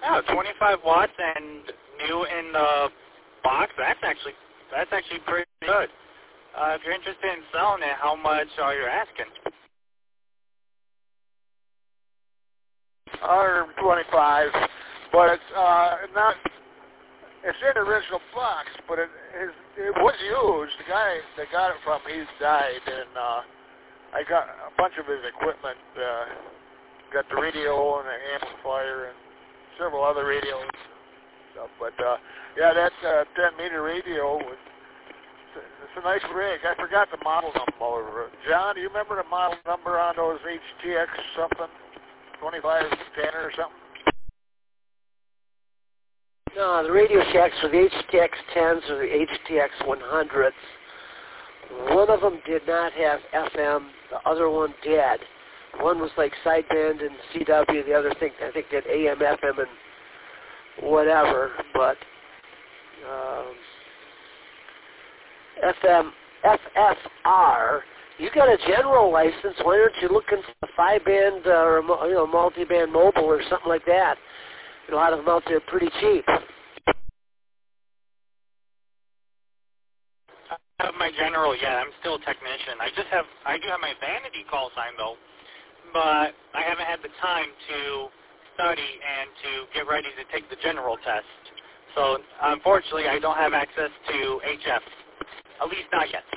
Oh, 25 watts and new in the box. That's actually pretty good. If you're interested in selling it, how much are you asking? $125, but it's not. It's in the original box, but it was used. The guy that got it from, he's died, and I got a bunch of his equipment. Got the radio and the amplifier and several other radios and stuff. But yeah, that 10-meter radio was. It's a nice rig. I forgot the model number. John, do you remember the model number on those HTX something? 2510 or something? No, the Radio Shacks were the HTX 10s or the HTX 100s. One of them did not have FM. The other one did. One was like sideband and CW. The other thing, I think, did AM, FM, and whatever. But FFR, you got a general license. Why aren't you looking for a 5-band or multi-band mobile or something like that? A lot of them out there pretty cheap. I have my general, yeah, I'm still a technician. I do have my vanity call sign though, but I haven't had the time to study and to get ready to take the general test. So unfortunately, I don't have access to HF, at least not yet.